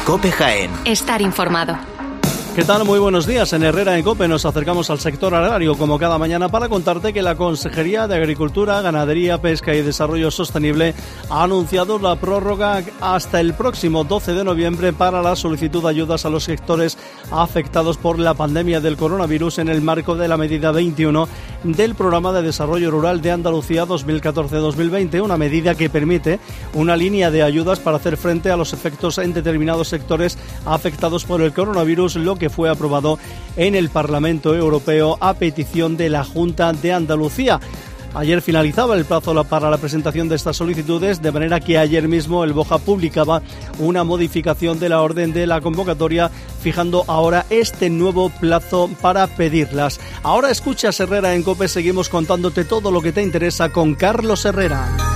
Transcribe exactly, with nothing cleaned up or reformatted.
COPE Jaén. Estar informado. ¿Qué tal? Muy buenos días. En Herrera en COPE nos acercamos al sector agrario, como cada mañana, para contarte que la Consejería de Agricultura, Ganadería, Pesca y Desarrollo Sostenible ha anunciado la prórroga hasta el próximo doce de noviembre para la solicitud de ayudas a los sectores afectados por la pandemia del coronavirus en el marco de la medida veintiuno del Programa de Desarrollo Rural de Andalucía dos mil catorce dos mil veinte, una medida que permite una línea de ayudas para hacer frente a los efectos en determinados sectores afectados por el coronavirus, lo que que fue aprobado en el Parlamento Europeo a petición de la Junta de Andalucía. Ayer finalizaba el plazo para la presentación de estas solicitudes, de manera que ayer mismo el BOJA publicaba una modificación de la orden de la convocatoria, fijando ahora este nuevo plazo para pedirlas. Ahora escuchas Herrera en COPE, seguimos contándote todo lo que te interesa con Carlos Herrera.